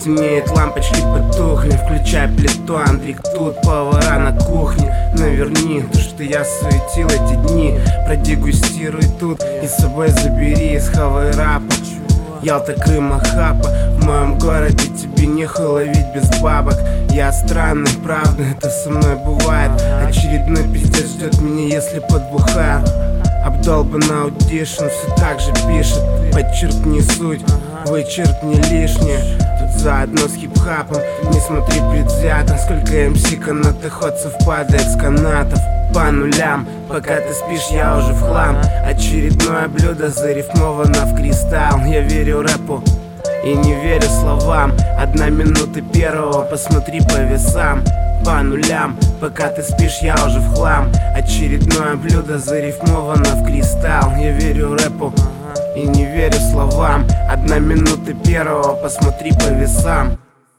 Темнеет, лампочки потухли, включай плиту, Андрик тут, повара на кухне. Наверни то, что я суетил эти дни. Продегустируй тут и с собой забери из хавы рапа. Ялта, Крым, Ахапа. В моем городе тебе нехуй ловить без бабок. Я странный, правда, это со мной бывает. Очередной пиздец ждет меня, если подбухаю. Обдолбан аудишн, все так же пишет. Подчеркни суть, вычеркни лишнее. Тут заодно с хип-хапом, не смотри предвзято. Сколько МС-канатоходцев падает с канатов. По нулям, пока ты спишь, я уже в хлам. Очередное блюдо зарифмовано в кристалл. Я верю рэпу и не верю словам. 1 минута первого, посмотри по весам. По нулям, пока ты спишь, я уже в хлам. Очередное блюдо зарифмовано в кристалл. Я верю рэпу и не верю словам. 1 минута первого, посмотри по весам.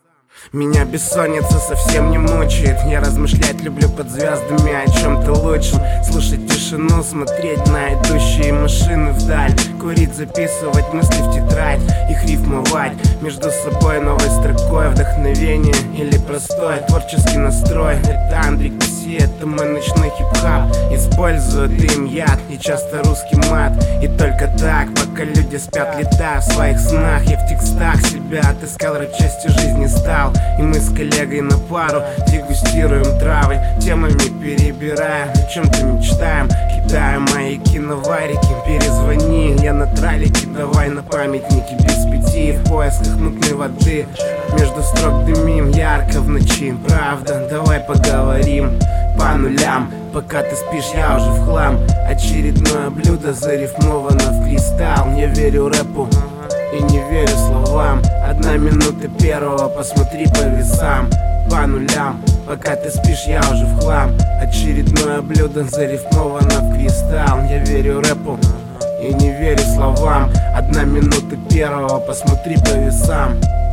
Меня бессонница совсем не мучает. Я размышлять люблю под звездами о чем-то лучшем. Слушать тишину, смотреть на идущие машины вдаль. Курить, записывать мысли в тетрадь, их рифмовать между собой новой строкой. Вдохновение или простой творческий настрой. Это Андрик Пси, это мой ночной хип-хап. Использую дым, яд и часто русский мат. И только так, пока люди спят, летаю в своих снах. Я в текстах себя отыскал, рэп частью жизни стал. И мы с коллегой на пару дегустируем травы, темами перебираем, о чем-то мечтаем. Кидаем мои киноварики, перезвони, я на тралике, давай на памятнике без 5. В поисках мутной воды, между строк дымим, ярко в ночи. Правда, давай поговорим по нулям, пока ты спишь, я уже в хлам. Очередное блюдо зарифмовано в кристалл. Я верю рэпу и не верю словам. 1 минута первого, посмотри по весам. По нулям, пока ты спишь, я уже в хлам. Очередное блюдо зарифмовано в кристалл. Я верю рэпу и не верю словам. 1 минута первого, посмотри по весам.